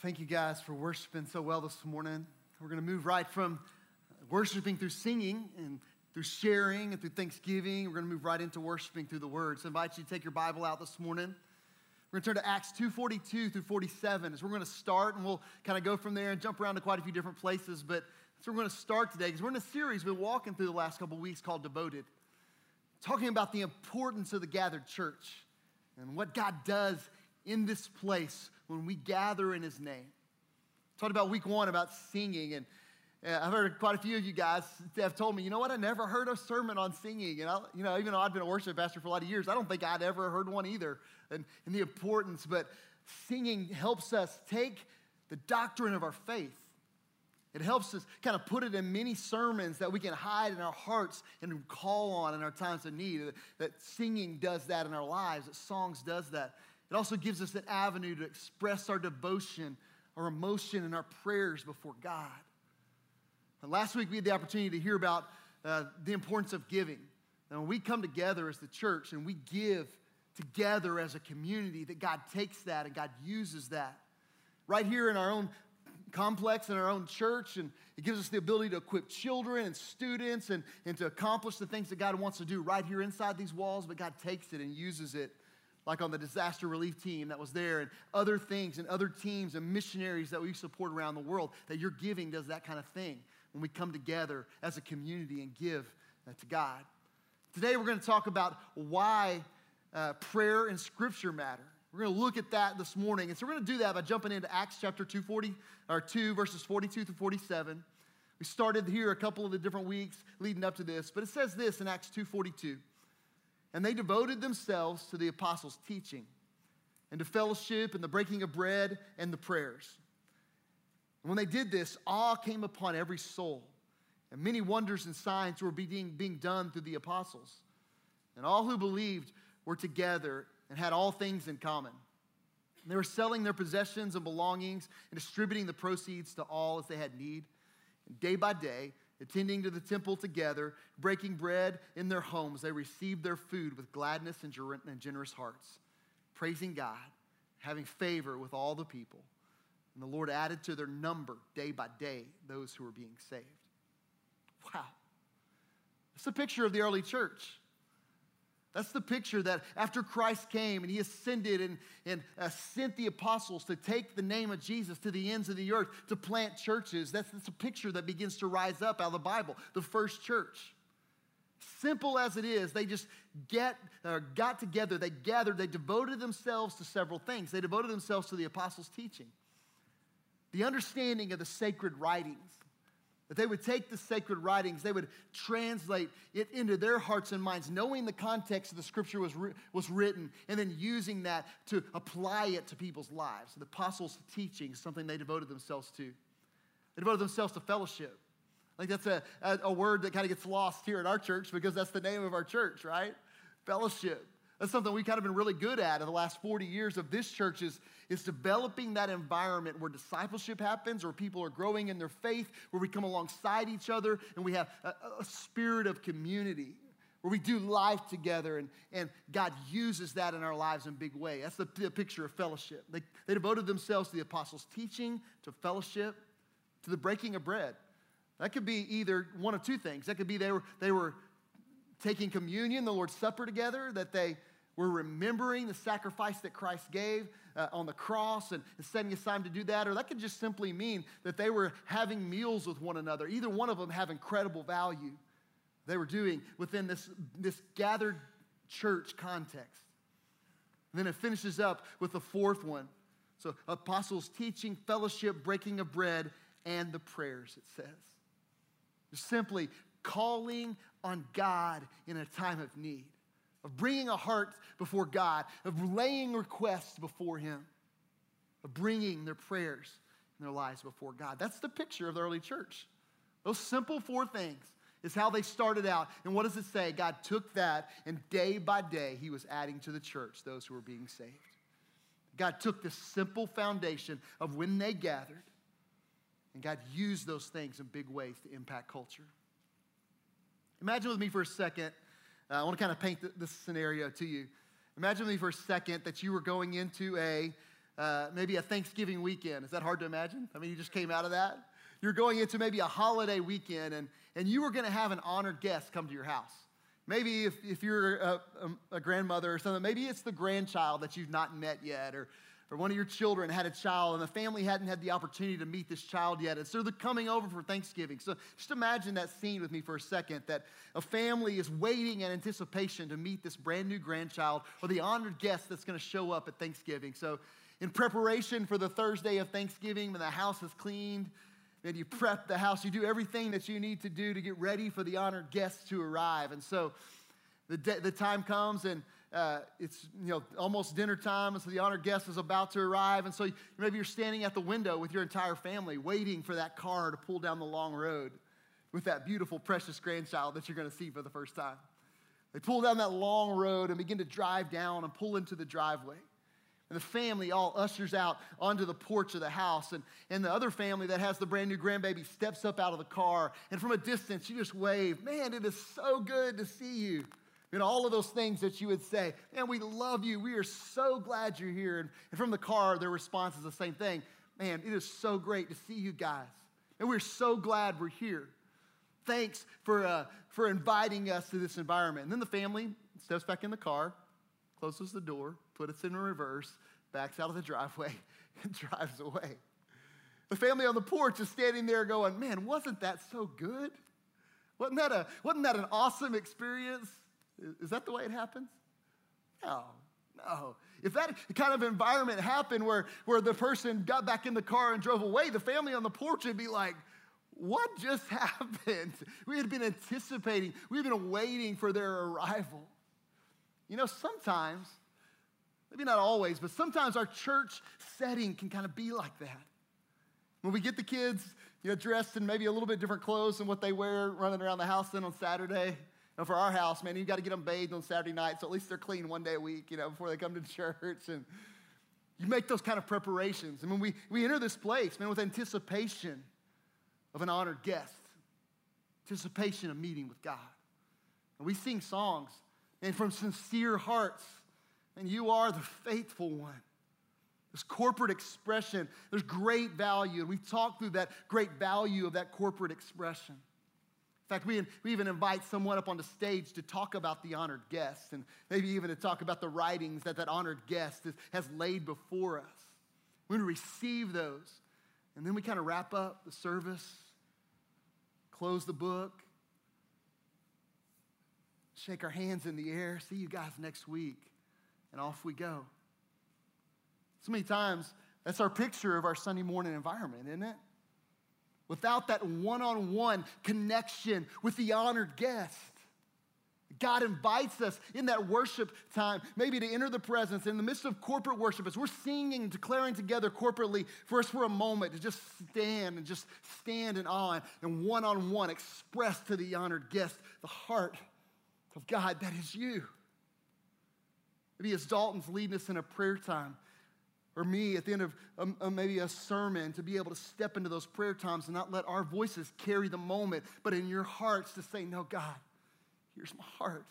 Thank you guys for worshiping so well this morning. We're going to move right from worshiping through singing and through sharing and through thanksgiving. We're going to move right into worshiping through the Word. So I invite you to take your Bible out this morning. We're going to turn to Acts 2:42 through 47 as we're going to start, and we'll kind of go from there and jump around to quite a few different places. But that's where we're going to start today because we're in a series we've been walking through the last couple of weeks called Devoted, talking about the importance of the gathered church and what God does in this place when we gather in His name. Talked about week one about singing, and I've heard quite a few of you guys have told me, you know what, I never heard a sermon on singing. And even though I've been a worship pastor for a lot of years, I don't think I'd ever heard one either, and the importance. But singing helps us take the doctrine of our faith. It helps us kind of put it in many sermons that we can hide in our hearts and call on in our times of need. That singing does that in our lives, that songs does that. It also gives us an avenue to express our devotion, our emotion, and our prayers before God. And last week we had the opportunity to hear about the importance of giving. And when we come together as the church and we give together as a community, that God takes that and God uses that right here in our own complex, in our own church, and it gives us the ability to equip children and students and to accomplish the things that God wants to do right here inside these walls, but God takes it and uses it, like on the disaster relief team that was there, and other things and other teams and missionaries that we support around the world, that your giving does that kind of thing when we come together as a community and give to God. Today we're going to talk about why prayer and Scripture matter. We're going to look at that this morning, and so we're going to do that by jumping into Acts chapter 2, verses 42 through 47. We started here a couple of the different weeks leading up to this, but it says this in Acts 2:42. And they devoted themselves to the apostles' teaching and to fellowship and the breaking of bread and the prayers. And when they did this, awe came upon every soul, and many wonders and signs were being done through the apostles. And all who believed were together and had all things in common. And they were selling their possessions and belongings and distributing the proceeds to all as they had need. And day by day, attending to the temple together, breaking bread in their homes, they received their food with gladness and generous hearts, praising God, having favor with all the people. And the Lord added to their number day by day those who were being saved. Wow. It's a picture of the early church. That's the picture that after Christ came and He ascended and sent the apostles to take the name of Jesus to the ends of the earth to plant churches. That's a picture that begins to rise up out of the Bible, the first church. Simple as it is, they just got together, they gathered, they devoted themselves to several things. They devoted themselves to the apostles' teaching, the understanding of the sacred writings. That they would take the sacred writings, they would translate it into their hearts and minds, knowing the context of the Scripture was written, and then using that to apply it to people's lives. The apostles' teaching is something they devoted themselves to. They devoted themselves to fellowship. I think that's a word that kind of gets lost here at our church because that's the name of our church, right? Fellowship. That's something we've kind of been really good at in the last 40 years of this church is developing that environment where discipleship happens, where people are growing in their faith, where we come alongside each other, and we have a spirit of community, where we do life together, and God uses that in our lives in a big way. That's the picture of fellowship. They devoted themselves to the apostles' teaching, to fellowship, to the breaking of bread. That could be either one of two things. That could be they were taking communion, the Lord's Supper together, that they were remembering the sacrifice that Christ gave on the cross and setting aside to do that. Or that could just simply mean that they were having meals with one another. Either one of them have incredible value they were doing within this gathered church context. And then it finishes up with the fourth one. So apostles' teaching, fellowship, breaking of bread, and the prayers, it says. Just simply calling on God in a time of need, of bringing a heart before God, of laying requests before Him, of bringing their prayers and their lives before God. That's the picture of the early church. Those simple four things is how they started out. And what does it say? God took that, and day by day, He was adding to the church those who were being saved. God took this simple foundation of when they gathered, and God used those things in big ways to impact culture. Imagine with me for a second, I want to kind of paint this scenario to you. Imagine with me for a second that you were going into a maybe a Thanksgiving weekend. Is that hard to imagine? I mean, you just came out of that. You're going into maybe a holiday weekend, and you were going to have an honored guest come to your house. Maybe if you're a grandmother or something, maybe it's the grandchild that you've not met yet, or one of your children had a child and the family hadn't had the opportunity to meet this child yet. And so they're coming over for Thanksgiving. So just imagine that scene with me for a second, that a family is waiting in anticipation to meet this brand new grandchild or the honored guest that's going to show up at Thanksgiving. So in preparation for the Thursday of Thanksgiving, when the house is cleaned, and you prep the house, you do everything that you need to do to get ready for the honored guests to arrive. And so the time comes, and it's almost dinner time, and so the honored guest is about to arrive. And so maybe you're standing at the window with your entire family waiting for that car to pull down the long road with that beautiful, precious grandchild that you're going to see for the first time. They pull down that long road and begin to drive down and pull into the driveway. And the family all ushers out onto the porch of the house. And the other family that has the brand new grandbaby steps up out of the car. And from a distance, you just wave, "Man, it is so good to see you." All of those things that you would say. "Man, we love you. We are so glad you're here." And from the car, their response is the same thing. "Man, it is so great to see you guys. And we're so glad we're here. Thanks for inviting us to this environment." And then the family steps back in the car, closes the door, puts it in reverse, backs out of the driveway, and drives away. The family on the porch is standing there going, "Man, wasn't that so good? Wasn't that an awesome experience?" Is that the way it happens? No. If that kind of environment happened where the person got back in the car and drove away, the family on the porch would be like, "What just happened?" We had been anticipating, we had been waiting for their arrival. Sometimes, maybe not always, but sometimes our church setting can kind of be like that. When we get the kids, dressed in maybe a little bit different clothes than what they wear running around the house then on Saturday. For our house, man, you got to get them bathed on Saturday night, so at least they're clean one day a week, before they come to church. And you make those kind of preparations. And when we enter this place, man, with anticipation of an honored guest, anticipation of meeting with God. And we sing songs, and from sincere hearts, and you are the faithful one. This corporate expression, there's great value, and we've talked through that great value of that corporate expression. In fact, we even invite someone up on the stage to talk about the honored guest, and maybe even to talk about the writings that honored guest has laid before us. We're going to receive those, and then we kind of wrap up the service, close the book, shake our hands in the air, see you guys next week, and off we go. So many times, that's our picture of our Sunday morning environment, isn't it? Without that one-on-one connection with the honored guest. God invites us in that worship time, maybe to enter the presence in the midst of corporate worship, as we're singing and declaring together corporately, for us for a moment to just stand in awe and one-on-one express to the honored guest the heart of God that is you. Maybe as Dalton's leading us in a prayer time, or me at the end of maybe a sermon, to be able to step into those prayer times and not let our voices carry the moment, but in your hearts to say, "No, God, here's my heart."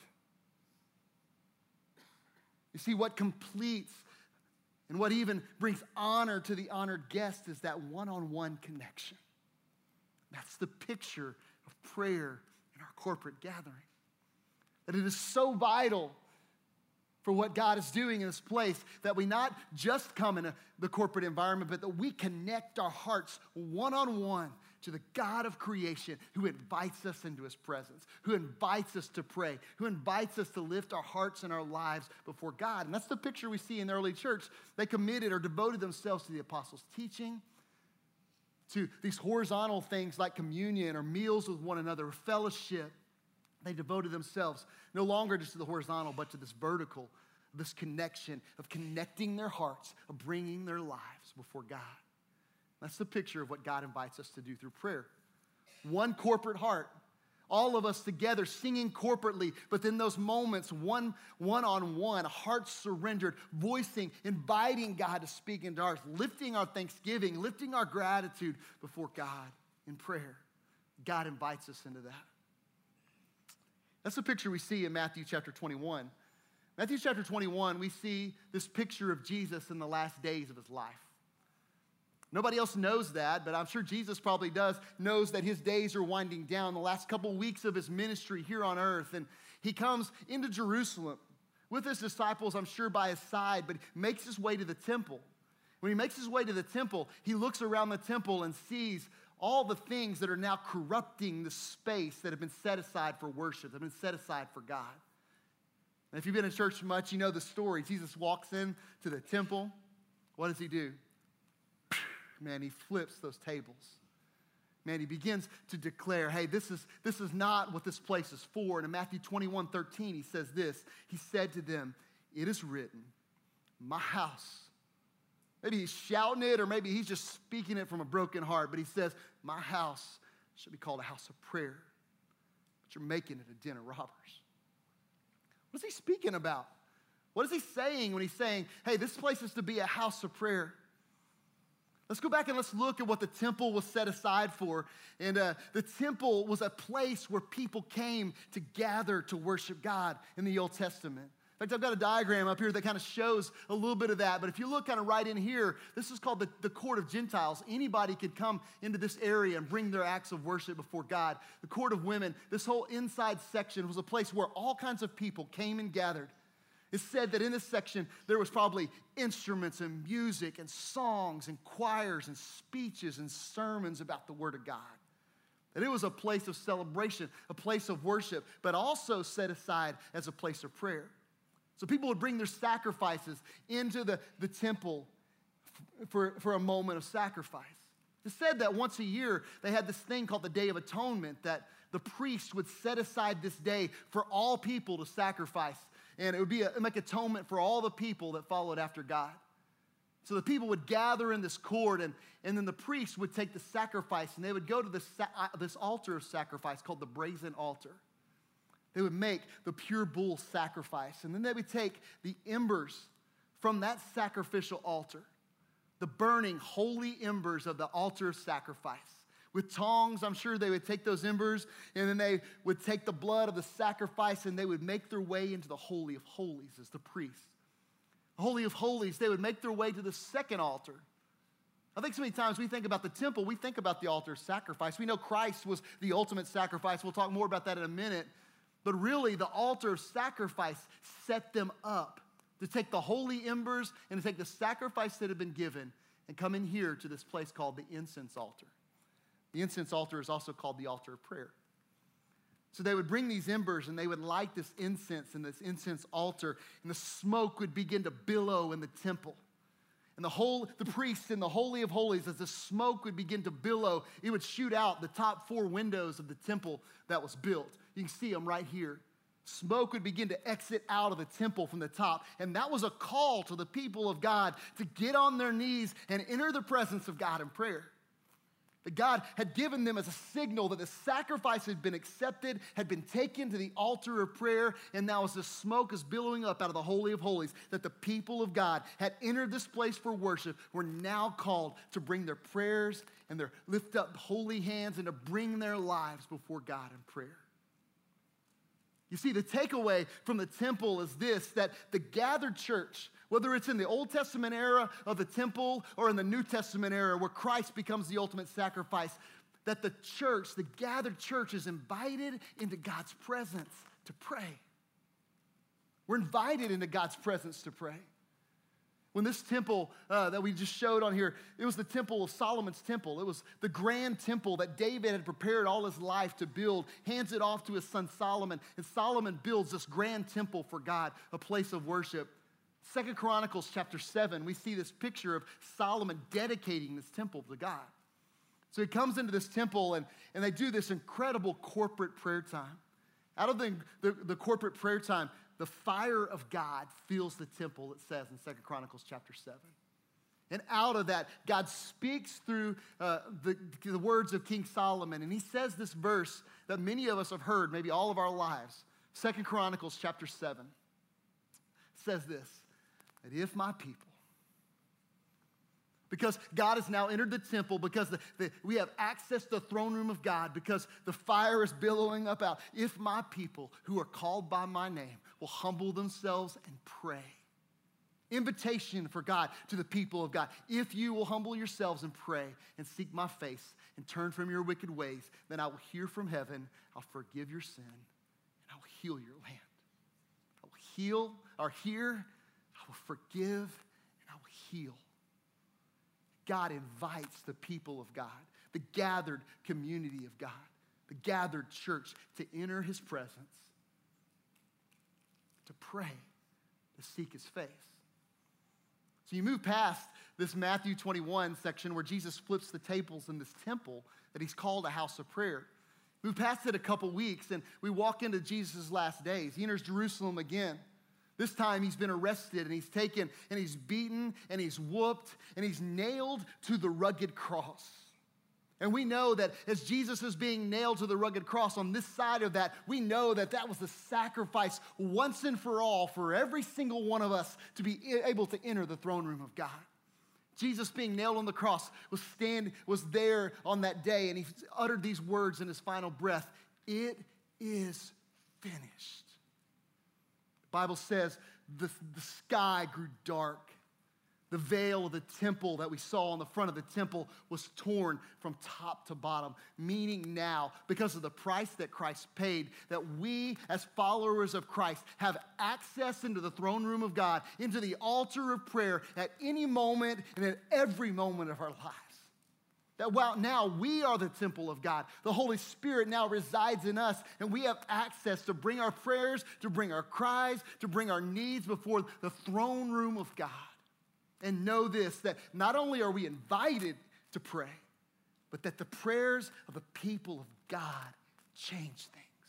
You see, what completes and what even brings honor to the honored guest is that one-on-one connection. That's the picture of prayer in our corporate gathering. That it is so vital for what God is doing in this place, that we not just come in the corporate environment, but that we connect our hearts one-on-one to the God of creation, who invites us into his presence, who invites us to pray, who invites us to lift our hearts and our lives before God. And that's the picture we see in the early church. They committed or devoted themselves to the apostles' teaching, to these horizontal things like communion or meals with one another, or fellowship. They devoted themselves no longer just to the horizontal, but to this vertical, this connection of connecting their hearts, of bringing their lives before God. That's the picture of what God invites us to do through prayer. One corporate heart, all of us together singing corporately, but then those moments, one-on-one, hearts surrendered, voicing, inviting God to speak into ours, lifting our thanksgiving, lifting our gratitude before God in prayer. God invites us into that. That's the picture we see in Matthew chapter 21. Matthew chapter 21, we see this picture of Jesus in the last days of his life. Nobody else knows that, but I'm sure Jesus probably knows that his days are winding down, the last couple weeks of his ministry here on earth. And he comes into Jerusalem with his disciples, I'm sure, by his side, but makes his way to the temple. When he makes his way to the temple, he looks around the temple and sees all the things that are now corrupting the space that have been set aside for worship, that have been set aside for God. And if you've been in church much, you know the story. Jesus walks into the temple. What does he do? Man, he flips those tables. Man, he begins to declare, hey, this is not what this place is for. And in Matthew 21:13, he says this. He said to them, it is written, my house. Maybe he's shouting it, or maybe he's just speaking it from a broken heart. But he says, my house should be called a house of prayer. But you're making it a den of robbers. What is he speaking about? What is he saying when he's saying, hey, this place is to be a house of prayer? Let's go back and let's look at what the temple was set aside for. And the temple was a place where people came to gather to worship God in the Old Testament. In fact, I've got a diagram up here that kind of shows a little bit of that. But if you look kind of right in here, this is called the court of Gentiles. Anybody could come into this area and bring their acts of worship before God. The court of women, this whole inside section was a place where all kinds of people came and gathered. It's said that in this section, there was probably instruments and music and songs and choirs and speeches and sermons about the Word of God. That it was a place of celebration, a place of worship, but also set aside as a place of prayer. So people would bring their sacrifices into the temple for a moment of sacrifice. It's said that once a year, they had this thing called the Day of Atonement, that the priest would set aside this day for all people to sacrifice. And it would be like atonement for all the people that followed after God. So the people would gather in this court, and then the priest would take the sacrifice, and they would go to this altar of sacrifice called the brazen altar. They would make the pure bull sacrifice, and then they would take the embers from that sacrificial altar, the burning holy embers of the altar of sacrifice. With tongs, I'm sure they would take those embers, and then they would take the blood of the sacrifice, and they would make their way into the Holy of Holies as the priest. The Holy of Holies, they would make their way to the second altar. I think so many times we think about the temple, we think about the altar of sacrifice. We know Christ was the ultimate sacrifice. We'll talk more about that in a minute. But really, the altar of sacrifice set them up to take the holy embers and to take the sacrifice that had been given and come in here to this place called the incense altar. The incense altar is also called the altar of prayer. So they would bring these embers and they would light this incense in this incense altar, and the smoke would begin to billow in the temple. And the priests in the Holy of Holies, as the smoke would begin to billow, it would shoot out the top 4 windows of the temple that was built. You can see them right here. Smoke would begin to exit out of the temple from the top. And that was a call to the people of God to get on their knees and enter the presence of God in prayer. That God had given them as a signal that the sacrifice had been accepted, had been taken to the altar of prayer, and now as the smoke is billowing up out of the Holy of Holies, that the people of God had entered this place for worship, were now called to bring their prayers and their lift up holy hands and to bring their lives before God in prayer. You see, the takeaway from the temple is this, that the gathered church, whether it's in the Old Testament era of the temple or in the New Testament era where Christ becomes the ultimate sacrifice, that the church, the gathered church, is invited into God's presence to pray. We're invited into God's presence to pray. When this temple that we just showed on here, it was the temple of Solomon's temple. It was the grand temple that David had prepared all his life to build, hands it off to his son Solomon, and Solomon builds this grand temple for God, a place of worship. 2 Chronicles chapter 7, we see this picture of Solomon dedicating this temple to God. So he comes into this temple, and they do this incredible corporate prayer time. Out of the corporate prayer time, the fire of God fills the temple, it says in 2 Chronicles chapter 7. And out of that, God speaks through the words of King Solomon. And he says this verse that many of us have heard maybe all of our lives. 2 Chronicles chapter 7 says this, that if my because God has now entered the temple, because we have access to the throne room of God, because the fire is billowing up out. If my people who are called by my name will humble themselves and pray. Invitation for God to the people of God. If you will humble yourselves and pray and seek my face and turn from your wicked ways, then I will hear from heaven, I'll forgive your sin, and I will heal your land. I will heal or hear, I will forgive, and I will heal. God invites the people of God, the gathered community of God, the gathered church to enter his presence, to pray, to seek his face. So you move past this Matthew 21 section where Jesus flips the tables in this temple that he's called a house of prayer. Move past it a couple weeks and we walk into Jesus' last days. He enters Jerusalem again. This time he's been arrested and he's taken and he's beaten and he's whooped and he's nailed to the rugged cross. And we know that as Jesus is being nailed to the rugged cross, on this side of that, we know that that was the sacrifice once and for all for every single one of us to be able to enter the throne room of God. Jesus being nailed on the cross was there on that day, and he uttered these words in his final breath, "It is finished." The Bible says the sky grew dark. The veil of the temple that we saw on the front of the temple was torn from top to bottom, meaning now, because of the price that Christ paid, that we as followers of Christ have access into the throne room of God, into the altar of prayer at any moment and at every moment of our lives. That while now we are the temple of God, the Holy Spirit now resides in us, and we have access to bring our prayers, to bring our cries, to bring our needs before the throne room of God. And know this, that not only are we invited to pray, but that the prayers of the people of God change things.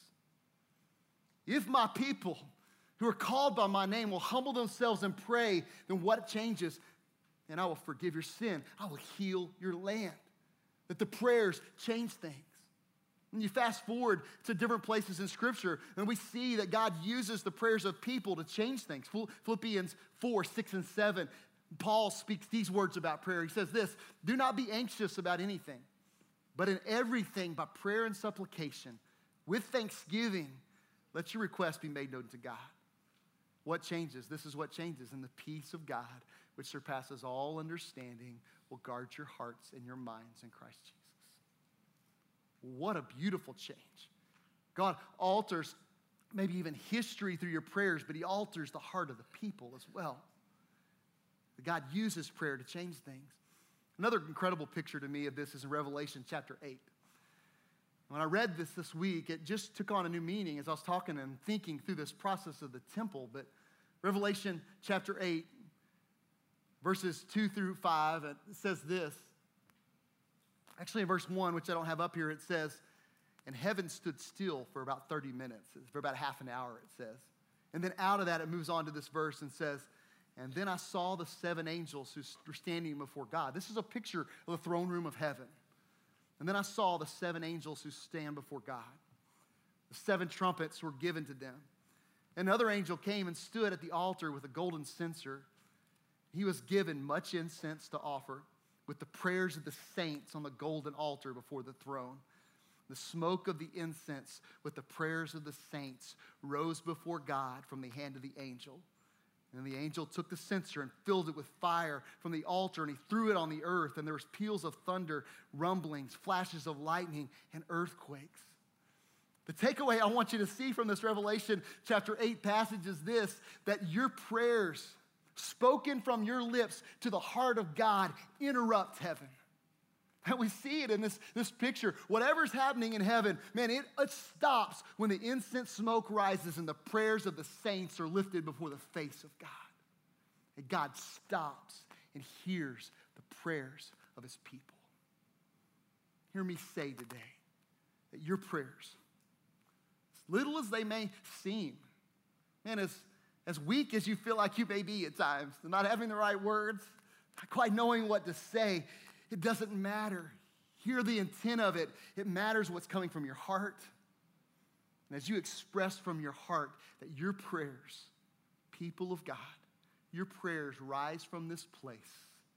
If my people who are called by my name will humble themselves and pray, then what changes? And I will forgive your sin. I will heal your land. That the prayers change things. When you fast forward to different places in Scripture, and we see that God uses the prayers of people to change things. Philippians 4, 6, and 7. Paul speaks these words about prayer. He says this, "Do not be anxious about anything, but in everything by prayer and supplication, with thanksgiving, let your requests be made known to God." What changes? This is what changes. And the peace of God, which surpasses all understanding, will guard your hearts and your minds in Christ Jesus. What a beautiful change. God alters maybe even history through your prayers, but he alters the heart of the people as well. God uses prayer to change things. Another incredible picture to me of this is in Revelation chapter 8. When I read this week, it just took on a new meaning as I was talking and thinking through this process of the temple. But Revelation chapter 8, verses 2 through 5, it says this. Actually, in verse 1, which I don't have up here, it says, "And heaven stood still for about 30 minutes, for about half an hour," it says. And then out of that, it moves on to this verse and says, "And then I saw the 7 angels who were standing before God." This is a picture of the throne room of heaven. "And then I saw the 7 angels who stand before God. The 7 trumpets were given to them. Another angel came and stood at the altar with a golden censer. He was given much incense to offer with the prayers of the saints on the golden altar before the throne. The smoke of the incense with the prayers of the saints rose before God from the hand of the angel. And the angel took the censer and filled it with fire from the altar, and he threw it on the earth, and there was peals of thunder, rumblings, flashes of lightning, and earthquakes." The takeaway I want you to see from this Revelation chapter 8 passage is this, that your prayers spoken from your lips to the heart of God interrupt heaven. And we see it in this picture. Whatever's happening in heaven, man, it stops when the incense smoke rises and the prayers of the saints are lifted before the face of God. And God stops and hears the prayers of his people. Hear me say today that your prayers, as little as they may seem, man, as weak as you feel like you may be at times, not having the right words, not quite knowing what to say, it doesn't matter. Hear the intent of it. It matters what's coming from your heart. And as you express from your heart that your prayers, people of God, your prayers rise from this place,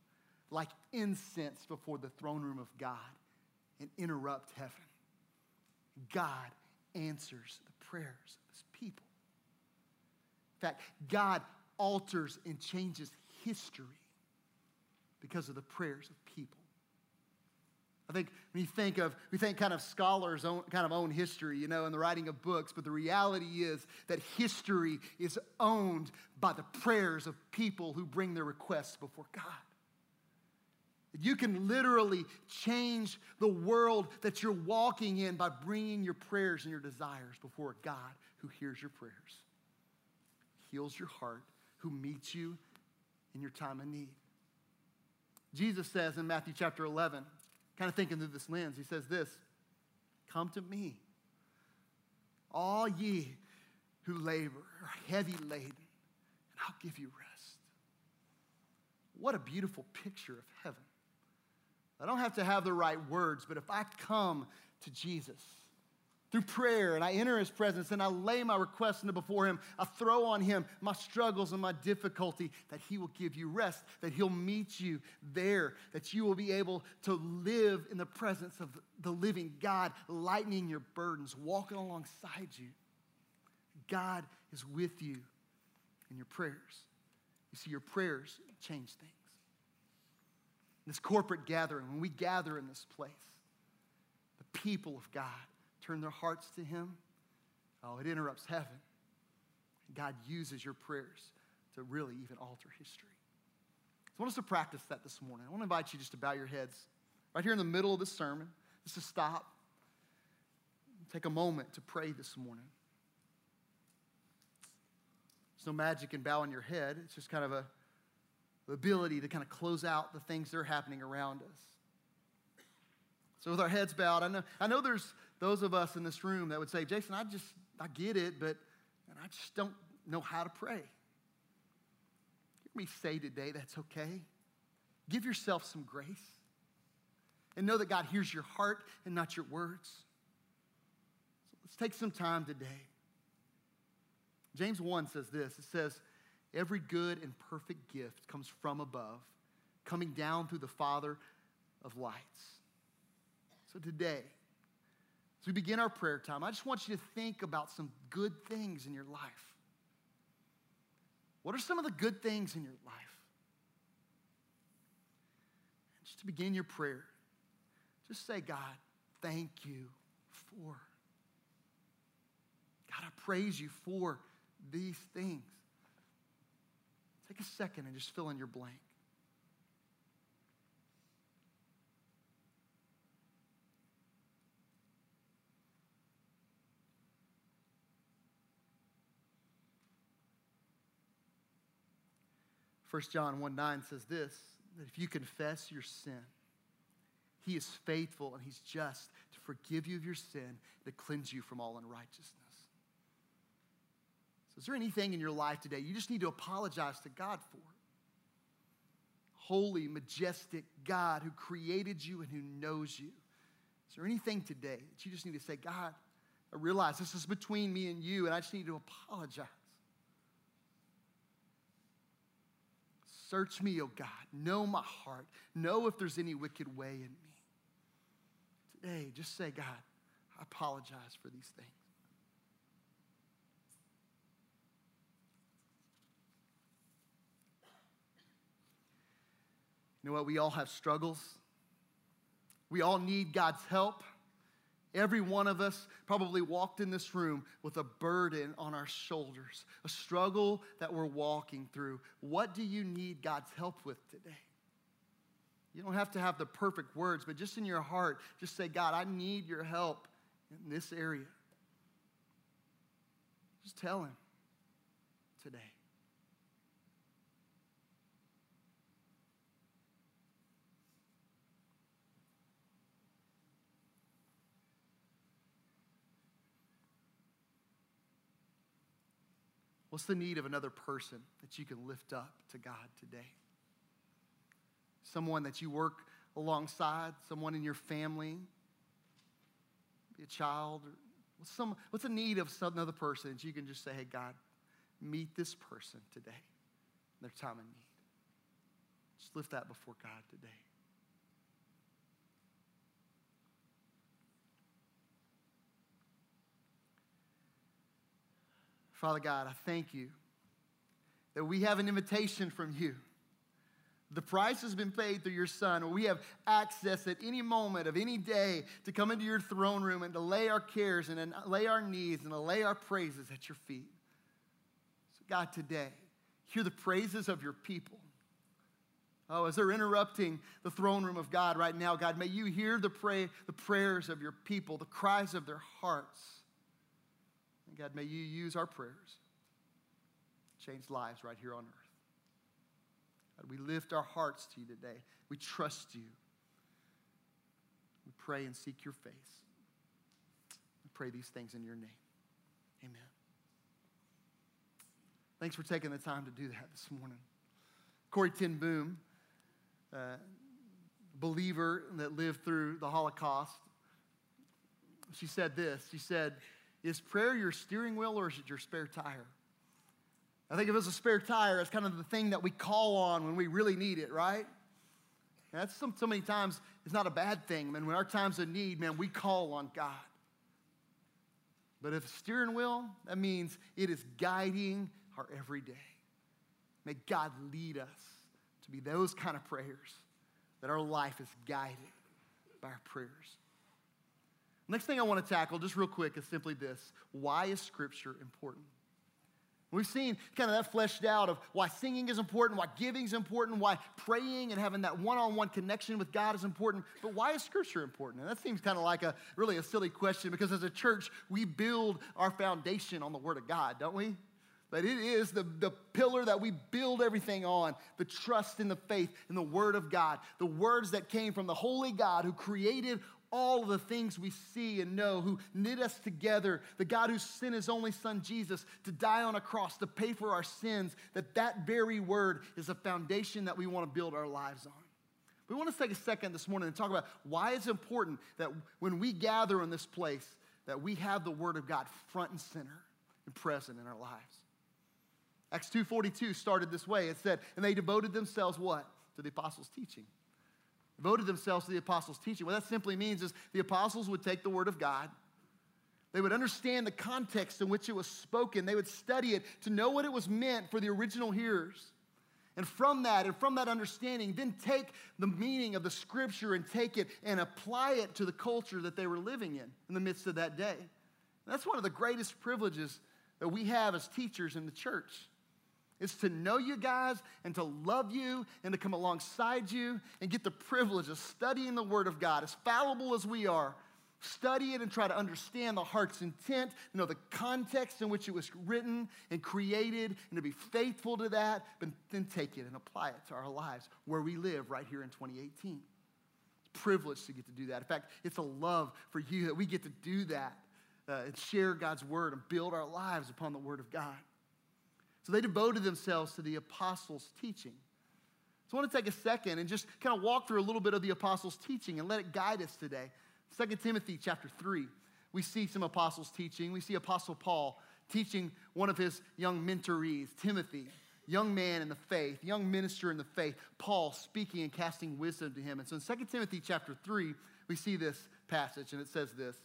like incense before the throne room of God and interrupt heaven. God answers the prayers of his people. In fact, God alters and changes history because of the prayers of people. I think when we think kind of scholars own history, in the writing of books, but the reality is that history is owned by the prayers of people who bring their requests before God. You can literally change the world that you're walking in by bringing your prayers and your desires before a God who hears your prayers, heals your heart, who meets you in your time of need. Jesus says in Matthew chapter 11, kind of thinking through this lens, he says this, "Come to me, all ye who labor are heavy laden, and I'll give you rest." What a beautiful picture of heaven. I don't have to have the right words, but if I come to Jesus through prayer and I enter his presence and I lay my requests before him, I throw on him my struggles and my difficulty, that he will give you rest, that he'll meet you there, that you will be able to live in the presence of the living God, lightening your burdens, walking alongside you. God is with you in your prayers. You see, your prayers change things. This corporate gathering, when we gather in this place, the people of God turn their hearts to him. Oh, it interrupts heaven. God uses your prayers to really even alter history. So I want us to practice that this morning. I want to invite you just to bow your heads right here in the middle of this sermon, just to stop, take a moment to pray this morning. There's no magic in bowing your head. It's just kind of the ability to kind of close out the things that are happening around us. So with our heads bowed, I know there's those of us in this room that would say, "Jason, I get it, but I just don't know how to pray." Hear me say today, that's okay. Give yourself some grace. And know that God hears your heart and not your words. So let's take some time today. James 1 says this. It says, "Every good and perfect gift comes from above, coming down through the Father of lights." So today, as we begin our prayer time, I just want you to think about some good things in your life. What are some of the good things in your life? And just to begin your prayer, just say, "God, thank you for." God, I praise you for these things. Take a second and just fill in your blank. First John 1:9 says this, that if you confess your sin, he is faithful and he's just to forgive you of your sin and to cleanse you from all unrighteousness. So is there anything in your life today you just need to apologize to God for? Holy, majestic God who created you and who knows you. Is there anything today that you just need to say, "God, I realize this is between me and you, and I just need to apologize. Search me, oh God. Know my heart. Know if there's any wicked way in me." Today, just say, "God, I apologize for these things." You know what? We all have struggles. We all need God's help. Every one of us probably walked in this room with a burden on our shoulders, a struggle that we're walking through. What do you need God's help with today? You don't have to have the perfect words, but just in your heart, just say, "God, I need your help in this area." Just tell him today. What's the need of another person that you can lift up to God today? Someone that you work alongside, someone in your family, be a child. Or what's the need of another person that you can just say, "Hey, God, meet this person today in their time of need." Just lift that before God today. Father God, I thank you that we have an invitation from you. The price has been paid through your Son. We have access at any moment of any day to come into your throne room and to lay our cares and to lay our needs and to lay our praises at your feet. So God, today, hear the praises of your people. Oh, as they're interrupting the throne room of God right now, God, may you hear the prayers of your people, the cries of their hearts. And God, may you use our prayers to change lives right here on earth. God, we lift our hearts to you today. We trust you. We pray and seek your face. We pray these things in your name. Amen. Thanks for taking the time to do that this morning. Corrie ten Boom, believer that lived through the Holocaust, she said this. She said, "Is prayer your steering wheel or is it your spare tire?" I think of it as a spare tire as kind of the thing that we call on when we really need it, right? And that's so many times, it's not a bad thing. Man, when our times of need, man, we call on God. But if a steering wheel, that means it is guiding our everyday. May God lead us to be those kind of prayers, that our life is guided by our prayers. Next thing I want to tackle, just real quick, is simply this. Why is Scripture important? We've seen kind of that fleshed out of why singing is important, why giving is important, why praying and having that one-on-one connection with God is important. But why is Scripture important? And that seems kind of like really a silly question, because as a church, we build our foundation on the Word of God, don't we? But it is the pillar that we build everything on, the trust in the faith in the Word of God, the words that came from the holy God who created all of the things we see and know, who knit us together, the God who sent his only Son, Jesus, to die on a cross to pay for our sins, that very word is a foundation that we want to build our lives on. We want to take a second this morning and talk about why it's important that when we gather in this place, that we have the Word of God front and center and present in our lives. Acts 2:42 started this way. It said, and they devoted themselves what? To the apostles' teaching. Devoted themselves to the apostles' teaching. What that simply means is the apostles would take the Word of God. They would understand the context in which it was spoken. They would study it to know what it was meant for the original hearers. And from that understanding, then take the meaning of the Scripture and take it and apply it to the culture that they were living in the midst of that day. And that's one of the greatest privileges that we have as teachers in the church. It's to know you guys and to love you and to come alongside you and get the privilege of studying the Word of God. As fallible as we are, study it and try to understand the heart's intent, know the context in which it was written and created, and to be faithful to that, but then take it and apply it to our lives where we live right here in 2018. It's a privilege to get to do that. In fact, it's a love for you that we get to do that and share God's Word and build our lives upon the Word of God. So they devoted themselves to the apostles' teaching. So I want to take a second and just kind of walk through a little bit of the apostles' teaching and let it guide us today. 2 Timothy chapter 3, we see some apostles' teaching. We see Apostle Paul teaching one of his young mentorees, Timothy, young man in the faith, young minister in the faith, Paul speaking and casting wisdom to him. And so in 2 Timothy chapter 3, we see this passage, and it says this.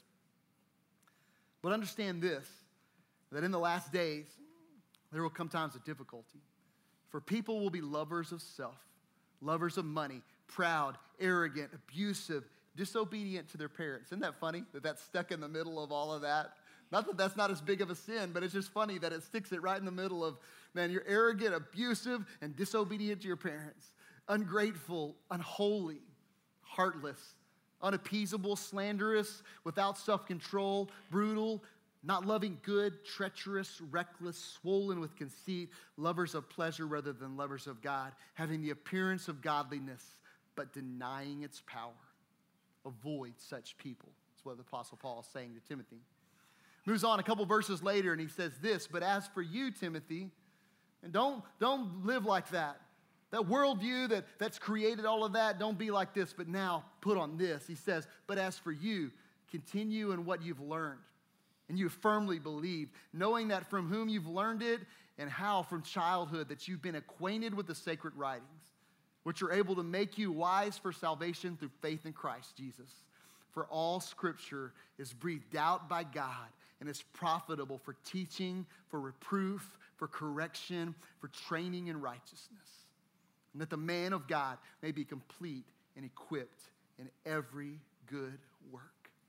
But understand this, that in the last days, there will come times of difficulty. For people will be lovers of self, lovers of money, proud, arrogant, abusive, disobedient to their parents. Isn't that funny that that's stuck in the middle of all of that? Not that that's not as big of a sin, but it's just funny that it sticks it right in the middle of, man, you're arrogant, abusive, and disobedient to your parents. Ungrateful, unholy, heartless, unappeasable, slanderous, without self-control, brutal, not loving good, treacherous, reckless, swollen with conceit, lovers of pleasure rather than lovers of God, having the appearance of godliness, but denying its power. Avoid such people. That's what the Apostle Paul is saying to Timothy. Moves on a couple verses later, and he says this, but as for you, Timothy, and don't live like that. That worldview that's created all of that, don't be like this, but now put on this. He says, but as for you, continue in what you've learned. And you firmly believe, knowing that from whom you've learned it and how from childhood that you've been acquainted with the sacred writings, which are able to make you wise for salvation through faith in Christ Jesus. For all Scripture is breathed out by God and is profitable for teaching, for reproof, for correction, for training in righteousness, and that the man of God may be complete and equipped in every good work.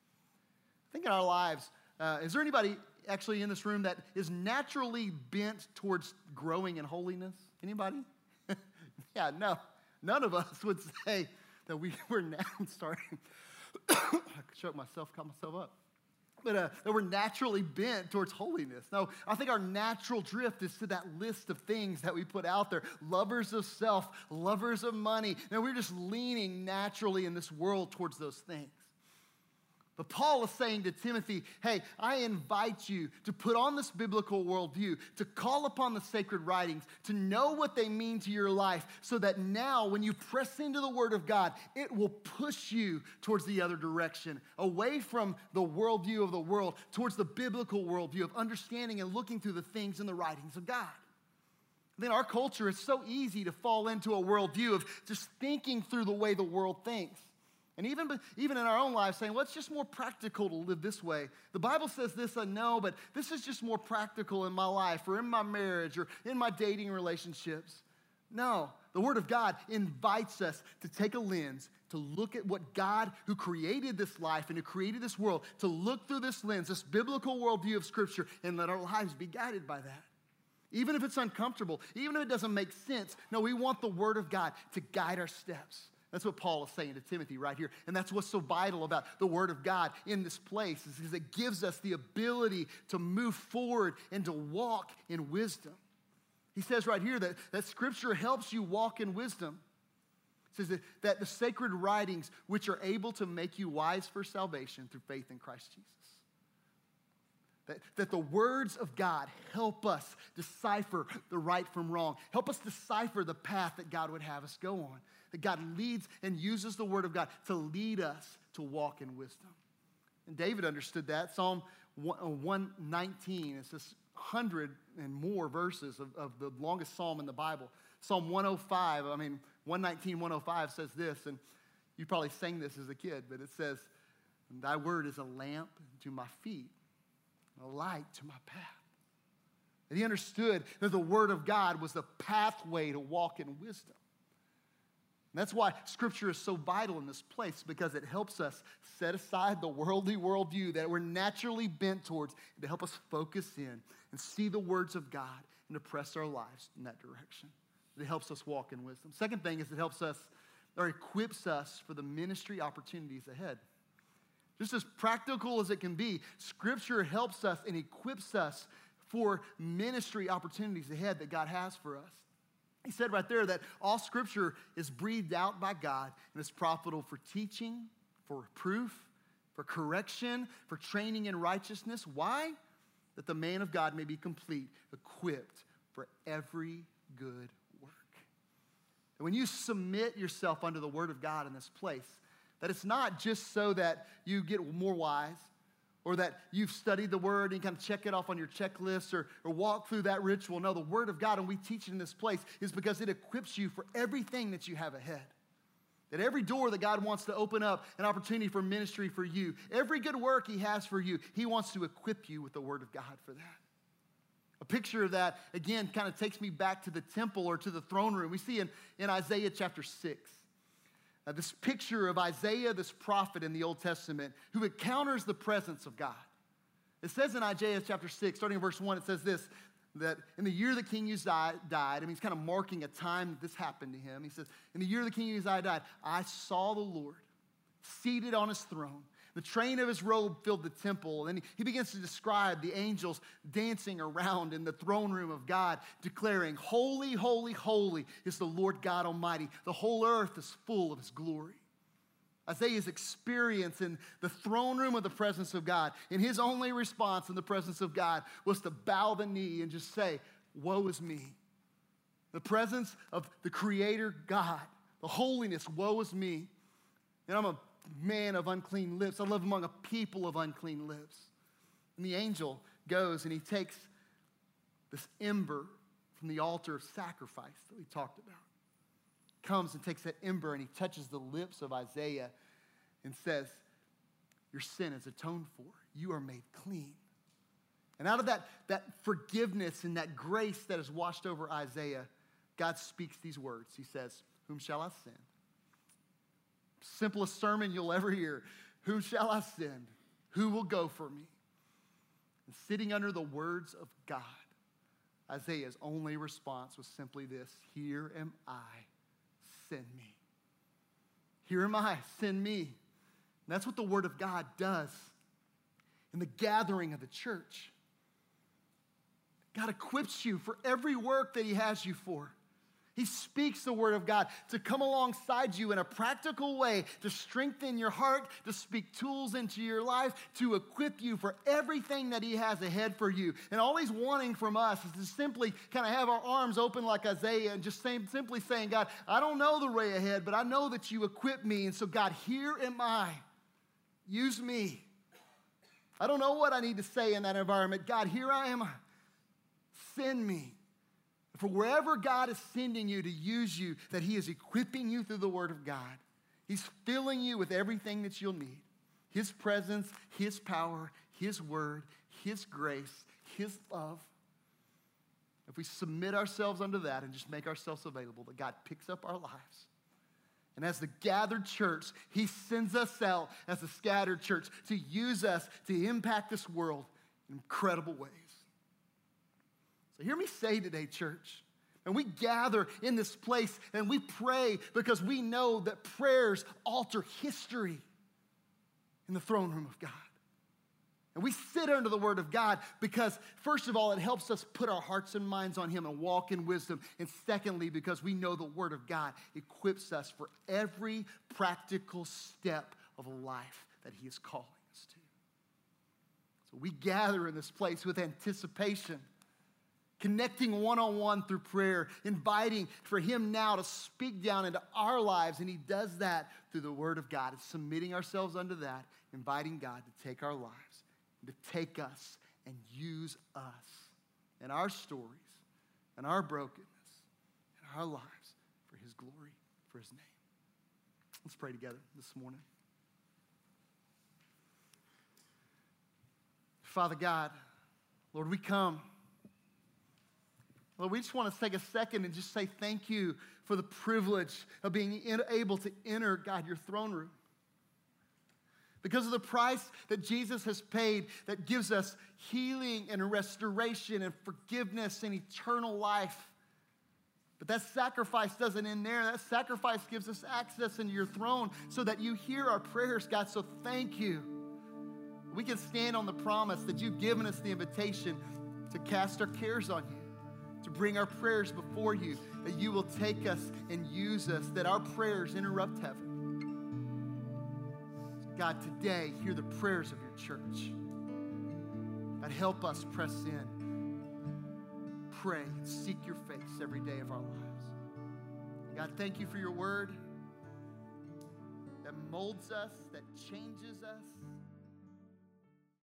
I think in our lives, is there anybody actually in this room that is naturally bent towards growing in holiness? Anybody? Yeah, no. None of us would say that we're now, sorry, I choked myself, caught myself up. But that we're naturally bent towards holiness. No, I think our natural drift is to that list of things that we put out there. Lovers of self, lovers of money. Now we're just leaning naturally in this world towards those things. But Paul is saying to Timothy, hey, I invite you to put on this biblical worldview, to call upon the sacred writings, to know what they mean to your life, so that now when you press into the Word of God, it will push you towards the other direction, away from the worldview of the world, towards the biblical worldview of understanding and looking through the things in the writings of God. Then our culture is so easy to fall into a worldview of just thinking through the way the world thinks. And even in our own lives saying, well, it's just more practical to live this way. The Bible says this, I know, but this is just more practical in my life or in my marriage or in my dating relationships. No, the Word of God invites us to take a lens, to look at what God, who created this life and who created this world, to look through this lens, this biblical worldview of Scripture, and let our lives be guided by that. Even if it's uncomfortable, even if it doesn't make sense, no, we want the Word of God to guide our steps. That's what Paul is saying to Timothy right here. And that's what's so vital about the Word of God in this place, is because it gives us the ability to move forward and to walk in wisdom. He says right here that Scripture helps you walk in wisdom. It says that the sacred writings, which are able to make you wise for salvation through faith in Christ Jesus. That the words of God help us decipher the right from wrong. Help us decipher the path that God would have us go on. That God leads and uses the Word of God to lead us to walk in wisdom. And David understood that. Psalm 119, it's this 100 and more verses of the longest psalm in the Bible. Psalm 119, 105 says this, and you probably sang this as a kid, but it says, thy word is a lamp to my feet, a light to my path. And he understood that the Word of God was the pathway to walk in wisdom. And that's why Scripture is so vital in this place, because it helps us set aside the worldly worldview that we're naturally bent towards, and to help us focus in and see the words of God and to press our lives in that direction. It helps us walk in wisdom. Second thing is it helps us, or equips us for the ministry opportunities ahead. Just as practical as it can be, Scripture helps us and equips us for ministry opportunities ahead that God has for us. He said right there that all Scripture is breathed out by God and is profitable for teaching, for reproof, for correction, for training in righteousness. Why? That the man of God may be complete, equipped for every good work. And when you submit yourself under the Word of God in this place, that it's not just so that you get more wise, or that you've studied the Word and you kind of check it off on your checklist or walk through that ritual. No, the Word of God, and we teach it in this place, is because it equips you for everything that you have ahead. That every door that God wants to open up, an opportunity for ministry for you, every good work He has for you, He wants to equip you with the Word of God for that. A picture of that, again, kind of takes me back to the temple or to the throne room. We see in Isaiah chapter 6. This picture of Isaiah, this prophet in the Old Testament, who encounters the presence of God. It says in Isaiah chapter 6, starting in verse 1, it says this, that in the year the king Uzziah died, I mean, he's kind of marking a time that this happened to him. He says, in the year the king Uzziah died, I saw the Lord seated on his throne. The train of his robe filled the temple. And he begins to describe the angels dancing around in the throne room of God, declaring, holy, holy, holy is the Lord God Almighty. The whole earth is full of His glory. Isaiah's experience in the throne room of the presence of God, and his only response in the presence of God was to bow the knee and just say, woe is me. The presence of the Creator God, the holiness, woe is me. And I'm a man of unclean lips. I live among a people of unclean lips. And the angel goes and he takes this ember from the altar of sacrifice that we talked about. comes and takes that ember and he touches the lips of Isaiah and says, your sin is atoned for. You are made clean. And out of that forgiveness and that grace that is washed over Isaiah, God speaks these words. He says, whom shall I send? Simplest sermon you'll ever hear. Whom shall I send? Who will go for me? And sitting under the words of God, Isaiah's only response was simply this: here am I, send me. Here am I, send me. And that's what the word of God does in the gathering of the church. God equips you for every work that he has you for. He speaks the word of God to come alongside you in a practical way, to strengthen your heart, to speak tools into your life, to equip you for everything that he has ahead for you. And all he's wanting from us is to simply kind of have our arms open like Isaiah and just simply saying, God, I don't know the way ahead, but I know that you equip me. And so, God, here am I. Use me. I don't know what I need to say in that environment. God, here I am. Send me. For wherever God is sending you to use you, that he is equipping you through the word of God. He's filling you with everything that you'll need. His presence, his power, his word, his grace, his love. If we submit ourselves unto that and just make ourselves available, that God picks up our lives. And as the gathered church, he sends us out as a scattered church to use us to impact this world in incredible ways. So hear me say today, church, and we gather in this place and we pray because we know that prayers alter history in the throne room of God. And we sit under the word of God because, first of all, it helps us put our hearts and minds on him and walk in wisdom. And secondly, because we know the word of God equips us for every practical step of a life that he is calling us to. So we gather in this place with anticipation, connecting one-on-one through prayer, inviting for him now to speak down into our lives. And he does that through the word of God. It's submitting ourselves unto that, inviting God to take our lives, to take us and use us and our stories and our brokenness and our lives for his glory, for his name. Let's pray together this morning. Father God, Lord, we come. Lord, we just want to take a second and just say thank you for the privilege of being able to enter, God, your throne room. Because of the price that Jesus has paid that gives us healing and restoration and forgiveness and eternal life. But that sacrifice doesn't end there. That sacrifice gives us access into your throne so that you hear our prayers, God. So thank you. We can stand on the promise that you've given us the invitation to cast our cares on you, to bring our prayers before you, that you will take us and use us, that our prayers interrupt heaven. God, today, hear the prayers of your church. God, help us press in, pray, seek your face every day of our lives. God, thank you for your word that molds us, that changes us,